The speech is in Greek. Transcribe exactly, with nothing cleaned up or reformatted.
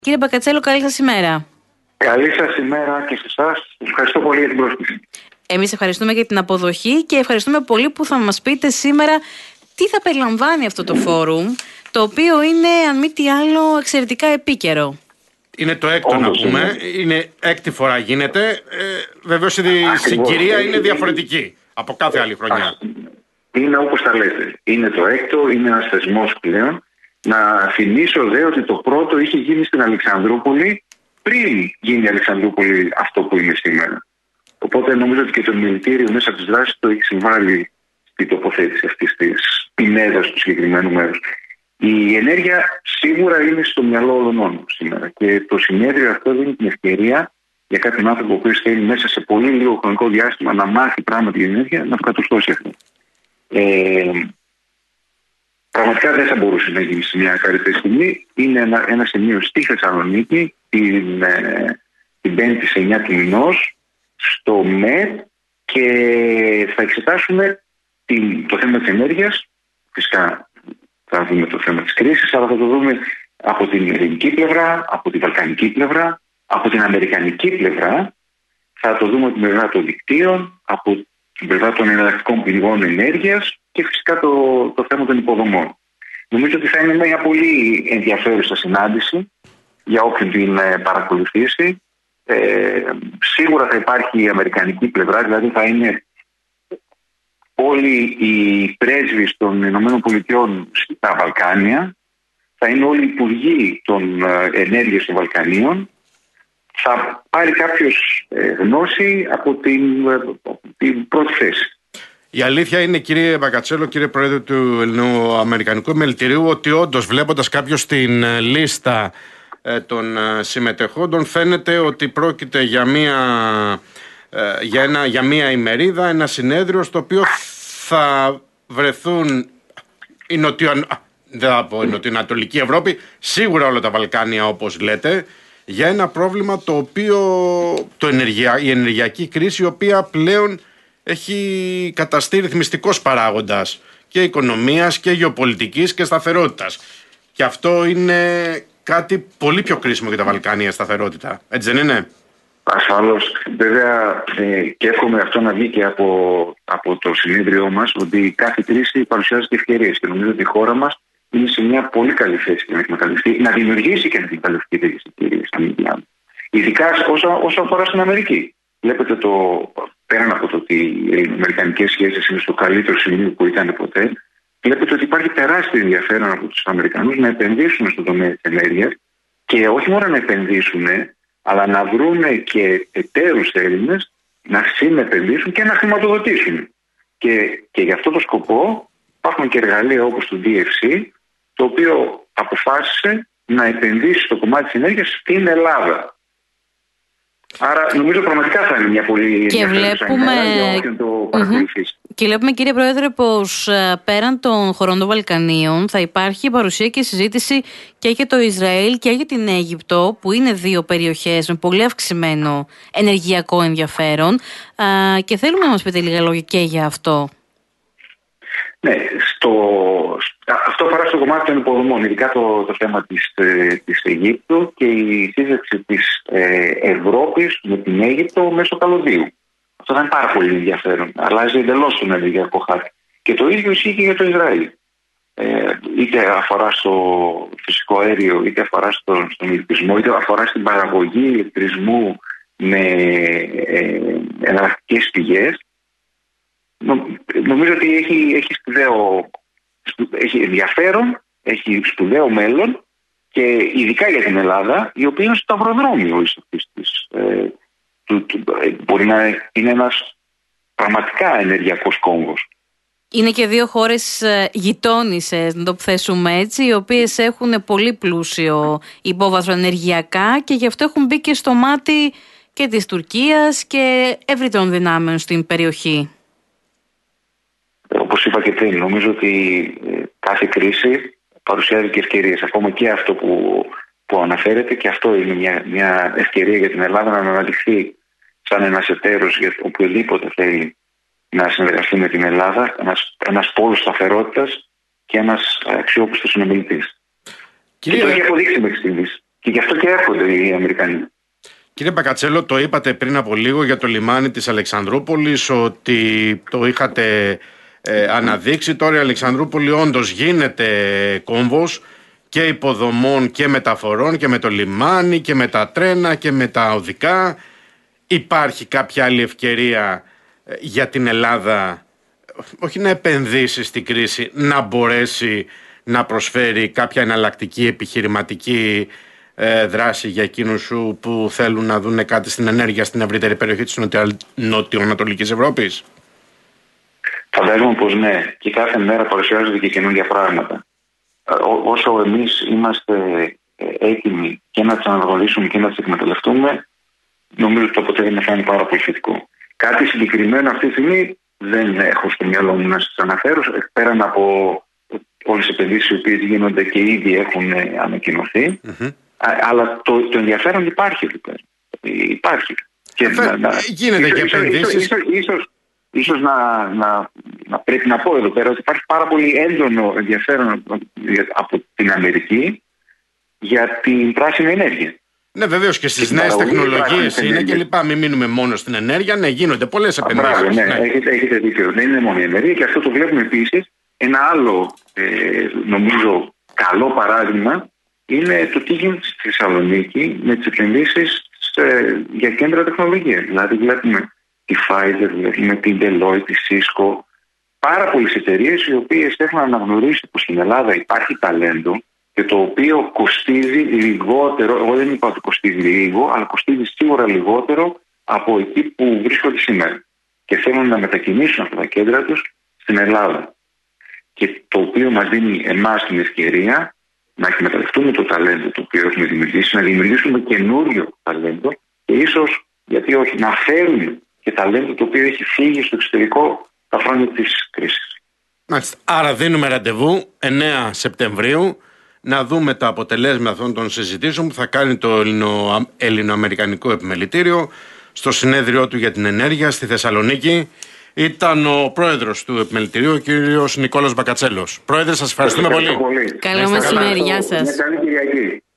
Κύριε Μπακατσέλο, καλή σας ημέρα. Καλή σας ημέρα και σε εσάς. Ευχαριστώ πολύ για την πρόσκληση. Εμείς ευχαριστούμε για την αποδοχή και ευχαριστούμε πολύ που θα μας πείτε σήμερα τι θα περιλαμβάνει αυτό το φόρουμ, το οποίο είναι, αν μη τι άλλο, εξαιρετικά επίκαιρο. Είναι το έκτο, να πούμε. Είναι. είναι έκτη φορά γίνεται. Ε, βεβαίως η συγκυρία είναι διαφορετική από κάθε άλλη χρονιά. Είναι όπως τα λέτε. Είναι το έκτο, είναι ένας θεσμός πλέον. Να θυμίσω δε ότι το πρώτο είχε γίνει στην Αλεξανδρούπολη πριν γίνει η Αλεξανδρούπολη αυτό που είναι σήμερα. Οπότε νομίζω ότι και το μιλητήριο μέσα από τις δράσεις του έχει συμβάλει στην τοποθέτηση αυτής της πινέδας του συγκεκριμένου μέρους. Η ενέργεια σίγουρα είναι στο μυαλό όλων σήμερα και το συνέδριο αυτό δίνει την ευκαιρία για κάποιον άνθρωπο που θέλει μέσα σε πολύ λίγο χρονικό διάστημα να μάθει πράγματι για ενέργεια να το κατορθώσει αυτό. Ε, πραγματικά δεν θα μπορούσε να γίνει σε μια καλύτερη στιγμή. Είναι ένα, ένα σημείο στη Θεσσαλονίκη την, ε, την πέμπτη σε εννιά του μηνός στο ΜΕΤ και θα εξετάσουμε την, το θέμα της ενέργειας. Φυσικά θα δούμε το θέμα της κρίσης, αλλά θα το δούμε από την ελληνική πλευρά, από την βαλκανική πλευρά, από την αμερικανική πλευρά. Θα το δούμε από την πλευρά των δικτύων, από την πλευρά των εναλλακτικών πηγών ενέργειας και φυσικά το, το θέμα των υποδομών. Νομίζω ότι θα είναι μια πολύ ενδιαφέρουσα συνάντηση για όποιον την παρακολουθήσει. Ε, σίγουρα θα υπάρχει η αμερικανική πλευρά, δηλαδή θα είναι όλοι οι πρέσβεις των ΗΠΑ στα Βαλκάνια, θα είναι όλοι οι υπουργοί των ενέργειας των Βαλκανίων, θα πάρει κάποιος γνώση από την, από την πρώτη θέση. Η αλήθεια είναι, κύριε Μπακατσέλο, κύριε Πρόεδρε του Ελληνοαμερικανικού Μελητηρίου, ότι όντως βλέποντας κάποιος την λίστα των συμμετεχόντων φαίνεται ότι πρόκειται για μια, για ένα, για μια ημερίδα, ένα συνέδριο στο οποίο θα βρεθούν η, νοτιο, δεν θα πω, η νοτιοανατολική Ευρώπη, σίγουρα όλα τα Βαλκάνια όπως λέτε, για ένα πρόβλημα το οποίο το ενεργεια, η ενεργειακή κρίση, η οποία πλέον έχει καταστεί ρυθμιστικός παράγοντας και οικονομίας και γεωπολιτικής και σταθερότητας. Και αυτό είναι κάτι πολύ πιο κρίσιμο για τα Βαλκάνια, σταθερότητα. Έτσι δεν είναι? Ασφαλώς. Βέβαια ε, και εύχομαι αυτό να βγει και από, από το συνέδριό μας, ότι κάθε κρίση παρουσιάζεται ευκαιρίες και νομίζω ότι η χώρα μας είναι σε μια πολύ καλή θέση να εκμεταλλευτεί, να δημιουργήσει και να εκμεταλλευτεί τέτοιες ευκαιρίες. Ειδικά όσο, όσο αφορά στην Αμερική. Βλέπετε το, πέραν από το ότι οι αμερικανικές σχέσεις είναι στο καλύτερο σημείο που ήταν ποτέ, βλέπετε ότι υπάρχει τεράστιο ενδιαφέρον από τους Αμερικανούς να επενδύσουν στον τομέα της ενέργειας και όχι μόνο να επενδύσουν, αλλά να βρουν και εταίρους Έλληνες να συνεπενδύσουν και να χρηματοδοτήσουν. Και, και για αυτό το σκοπό υπάρχουν και εργαλεία όπως το ντι εφ σι, το οποίο αποφάσισε να επενδύσει στο κομμάτι της ενέργειας στην Ελλάδα. Άρα νομίζω πραγματικά θα είναι μια πολύ και βλέπουμε... για όποιον το παρακολουθήσει. Mm-hmm. Και βλέπουμε, κύριε Πρόεδρε, πως πέραν των χωρών των Βαλκανίων θα υπάρχει παρουσία και συζήτηση και για το Ισραήλ και για την Αίγυπτο, που είναι δύο περιοχές με πολύ αυξημένο ενεργειακό ενδιαφέρον, και θέλουμε να μας πείτε λίγα λόγια και για αυτό. Ναι, στο, αυτό αφορά στο κομμάτι των υποδομών, ειδικά το, το θέμα της, της Αιγύπτου και η σύζευξη της ε, Ευρώπης με την Αίγυπτο μέσω καλωδίου. Αυτό θα είναι πάρα πολύ ενδιαφέρον. Αλλάζει εντελώς τον ενεργειακό χάρτη. Και το ίδιο ισχύει και για το Ισραήλ. Ε, είτε αφορά στο φυσικό αέριο, είτε αφορά στο, στον ηλεκτρισμό, είτε αφορά στην παραγωγή ηλεκτρισμού με ε, εναλλακτικές πηγές. Νομίζω ότι έχει, έχει, σπουδαίο, έχει ενδιαφέρον, έχει σπουδαίο μέλλον και ειδικά για την Ελλάδα, η οποία είναι στο σταυροδρόμιο της. Ε, του, του, μπορεί να είναι ένας πραγματικά ενεργειακός κόμβος. Είναι και δύο χώρες γειτόνισσες, να το θέσουμε έτσι, οι οποίες έχουν πολύ πλούσιο υπόβαθρο ενεργειακά και γι' αυτό έχουν μπει και στο μάτι και της Τουρκίας και ευρύτερων δυνάμεων στην περιοχή. Όπως είπα και πριν, νομίζω ότι κάθε κρίση παρουσιάζει και ευκαιρίες. Ακόμα και αυτό που, που αναφέρεται, και αυτό είναι μια, μια ευκαιρία για την Ελλάδα να αναδειχθεί σαν ένας εταίρος για οποιοδήποτε θέλει να συνεργαστεί με την Ελλάδα, ένας, ένας πόλος σταθερότητας και ένας αξιόπιστος συνομιλητής. Κύριε... Και το έχει αποδείξει μέχρι στιγμής. Και γι' αυτό και έρχονται οι Αμερικανοί. Κύριε Μπακατσέλο, το είπατε πριν από λίγο για το λιμάνι της Αλεξανδρούπολης, ότι το είχατε ε, αναδείξει. Τώρα η Αλεξανδρούπολη όντως γίνεται κόμβος και υποδομών και μεταφορών και με το λιμάνι και με τα τρένα και με τα οδικά. Υπάρχει κάποια άλλη ευκαιρία ε, για την Ελλάδα, όχι να επενδύσει στην κρίση, να μπορέσει να προσφέρει κάποια εναλλακτική επιχειρηματική δράση για εκείνους που θέλουν να δουν κάτι στην ενέργεια στην ευρύτερη περιοχή της νοτιοανατολικής Ευρώπης? Φαντάζομαι πως ναι, και κάθε μέρα παρουσιάζονται και καινούργια πράγματα. Ό, όσο εμείς είμαστε έτοιμοι και να τις αναγνωρίσουμε και να τις εκμεταλλευτούμε, νομίζω ότι το αποτέλεσμα θα είναι πάρα πολύ θετικό. Κάτι συγκεκριμένο αυτή τη στιγμή δεν έχω στο μυαλό μου να σας αναφέρω, πέραν από όλες τις επενδύσεις οι οποίες γίνονται και ήδη έχουν ανακοινωθεί. Mm-hmm. Αλλά το, το ενδιαφέρον υπάρχει εκεί πέρα. Υπάρχει. Και να, να, γίνεται ίσως, και επενδύσεις. Ίσως, ίσως, ίσως να, να, να πρέπει να πω εδώ πέρα ότι υπάρχει πάρα πολύ έντονο ενδιαφέρον από την Αμερική για την πράσινη ενέργεια. Ναι, βεβαίως και στις νέες τεχνολογίες είναι και λοιπά. Μην μείνουμε μόνο στην ενέργεια. Ναι, γίνονται πολλές επενδύσεις. Μπράβο, ναι, ναι. Έχετε, έχετε δίκιο. Δεν είναι μόνο η ενέργεια και αυτό το βλέπουμε επίσης. Ένα άλλο ε, νομίζω καλό παράδειγμα είναι το τι γίνεται στη Θεσσαλονίκη με τις επενδύσεις για κέντρα τεχνολογίας. Δηλαδή βλέπουμε τη Pfizer, βλέπουμε την Deloitte, τη Cisco, πάρα πολλές εταιρείες οι οποίες έχουν αναγνωρίσει πως στην Ελλάδα υπάρχει ταλέντο και το οποίο κοστίζει λιγότερο, εγώ δεν είπα ότι κοστίζει λίγο, αλλά κοστίζει σίγουρα λιγότερο από εκεί που βρίσκονται σήμερα. Και θέλουν να μετακινήσουν αυτά τα κέντρα τους στην Ελλάδα. Και το οποίο μας δίνει εμάς την ευκαιρία να εκμεταλλευτούμε το ταλέντο το οποίο έχουμε δημιουργήσει, να δημιουργήσουμε καινούριο ταλέντο και ίσως, γιατί όχι, να φέρουμε και ταλέντο το οποίο έχει φύγει στο εξωτερικό τα χρόνια της κρίσης. Μάλιστα. Άρα δίνουμε ραντεβού εννέα Σεπτεμβρίου να δούμε τα αποτελέσματα αυτών των συζητήσεων που θα κάνει το Ελληνο... Ελληνοαμερικανικό Επιμελητήριο στο συνέδριό του για την ενέργεια στη Θεσσαλονίκη. Ήταν ο πρόεδρος του Επιμελητηρίου, ο κύριος Νικόλας Μπακατσέλος. Πρόεδρε, σας ευχαριστούμε πολύ. πολύ. Καλό μεσημέρι, γεια σας. Μια καλή Κυριακή.